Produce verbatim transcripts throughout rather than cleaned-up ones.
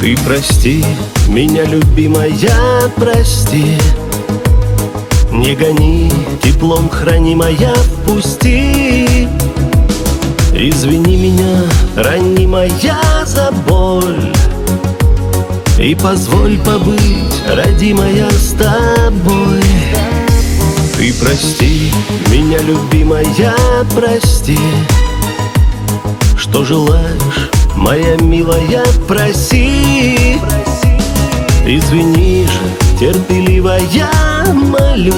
Ты прости меня, любимая, прости. Не гони, теплом хранимая, впусти. Извини меня, ранимая, за боль. И позволь побыть, родимая, с тобой. Ты прости меня, любимая, прости. Что желаешь, моя милая, проси. Извини же, терпеливая, молю.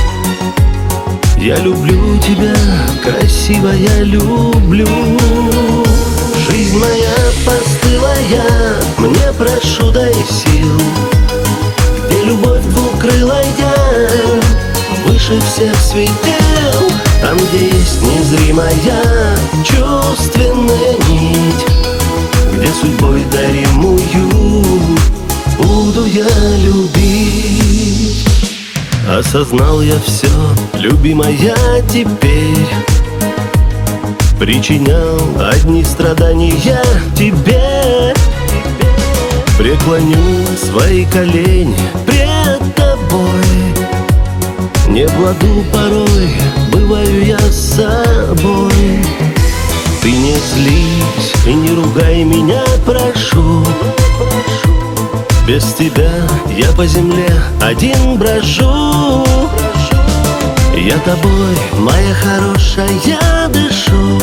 Я люблю тебя, красивая, люблю. Жизнь моя постылая, мне прошу дай сил. Где любовь двукрылая, выше всех светил. Там, где есть незримая чувственная нить, где судьбой даримую буду я любить. Осознал я все, любимая, теперь. Причинял одни страдания тебе. Преклоню свои колени пред тобой. Не в ладу порой бываю я с собой. Ты не злись и не ругай меня, прошу. Без тебя я по земле один брожу. Я тобой, моя хорошая, дышу.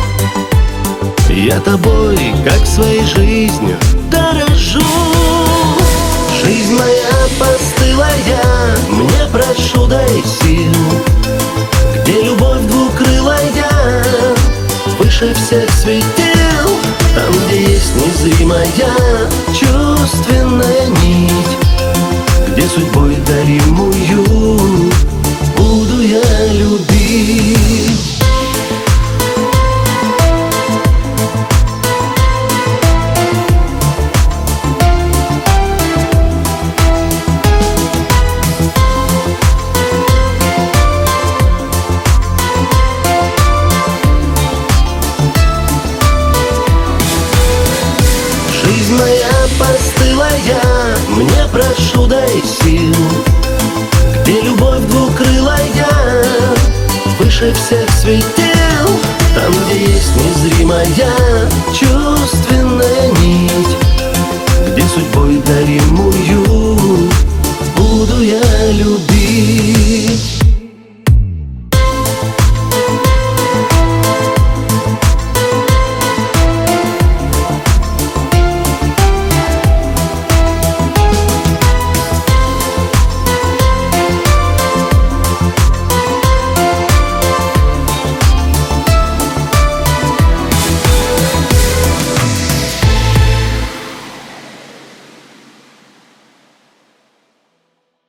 Я тобой, как своей жизнью, дорожу. Жизнь моя постылая, мне прошу дай сил. Где любовь двукрылая, выше всех светил. Там, где есть незримая чувственная нить, где судьбой даримую буду я любить. Жизнь моя постылая, мне прошу дай сил. Где любовь двукрылая, выше всех светил. Там, где есть незримая чувственная нить, где судьбой даримую